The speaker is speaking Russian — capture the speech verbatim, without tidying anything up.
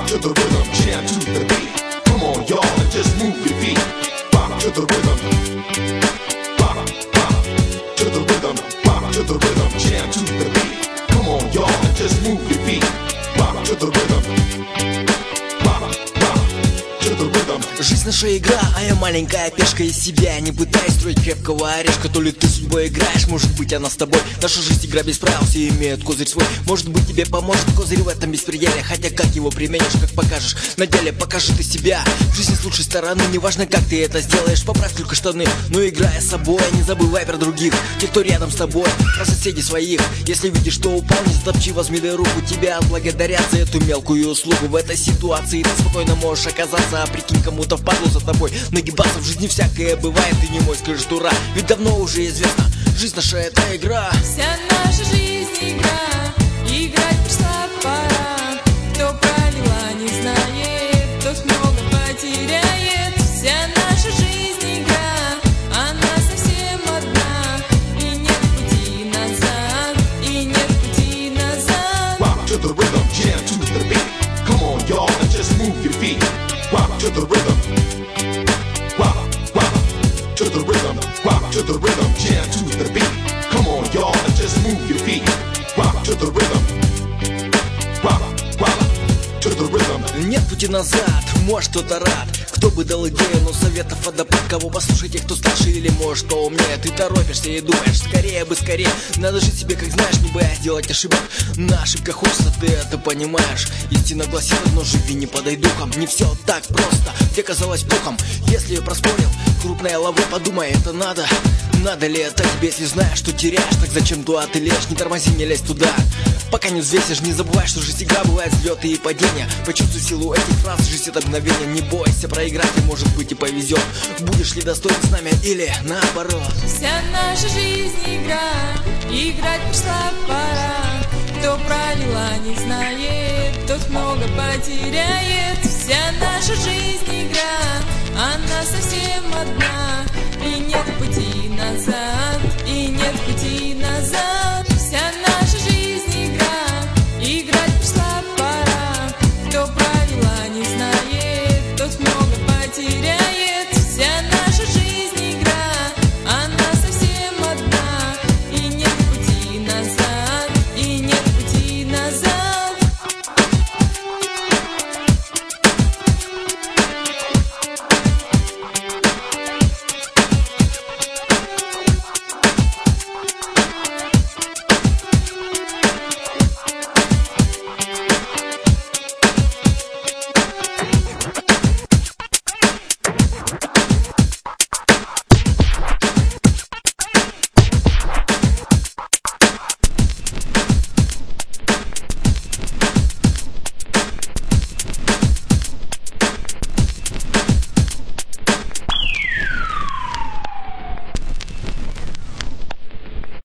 to the rhythm, jam to the beat. Come on, y'all, and just move your feet. Bop to the rhythm. Bop, bop to the rhythm. Bop to the rhythm, jam to the beat. Come on, y'all, and just move your feet. Bop to the rhythm. Bop, bop to the rhythm. Жизнь наша игра, а я маленькая пешка из себя. Не пытаюсь строить крепкого орешка, то ли ты судьбой играешь, может быть она с тобой. Наша жизнь игра без правил, все имеют козырь свой. Может быть тебе поможет козырь в этом беспределе, хотя как его применишь, как покажешь на деле, покажи ты себя в жизни с лучшей стороны. Неважно как ты это сделаешь, поправь только штаны. Но играя с собой, не забывай про других, тех, кто рядом с тобой, про соседей своих. Если видишь, что упал, не затопчи, возьми дай руку. Тебя отблагодарят за эту мелкую услугу. В этой ситуации ты спокойно можешь оказаться, а прикинь, кому-то впадло за тобой нагибаться. В жизни всякое бывает, ты не мой, скажешь дура, ведь давно уже известно, жизнь наша это игра. Вся наша жизнь игра, играть пришла пора. Кто правила не знает, тот много потеряет. Вся наша жизнь игра, она совсем одна, и нет пути назад, и нет пути назад. Rock to the rhythm, jam to the beat. Come on, y'all, and just move your feet. Rock to the rhythm. Rock, rock to the rhythm. Rock to the rhythm, jam to the beat. Come on, y'all, and just move your feet. Rock to the rhythm. Rock, rock to the rhythm. Нет пути назад, может кто-то рад, кто бы дал идею, но советов водопад. Кого послушайте, кто старше или может поумнее. Ты торопишься и думаешь, скорее бы скорее. Надо жить себе как знаешь, не боясь делать ошибок. На ошибках хочется, ты это понимаешь. Истина гласит одно, живи не подай духом. Не все так просто, тебе казалось плохом. Если я проспорил, крупная лава, подумай, это надо. Надо ли это тебе, если знаешь, что теряешь? Так зачем туда ты лезешь, не тормози, не лезь туда. Пока не взвесишь, не забывай, что жизнь игра, бывает взлеты и падения. Почувствуй силу этих фраз, жизнь это мгновение. Не бойся проиграть, и может быть и повезет. Будешь ли достоин с нами или наоборот. Вся наша жизнь игра, играть пришла пора. Кто правила не знает, тот много потеряет. Вся наша жизнь игра, она совсем одна.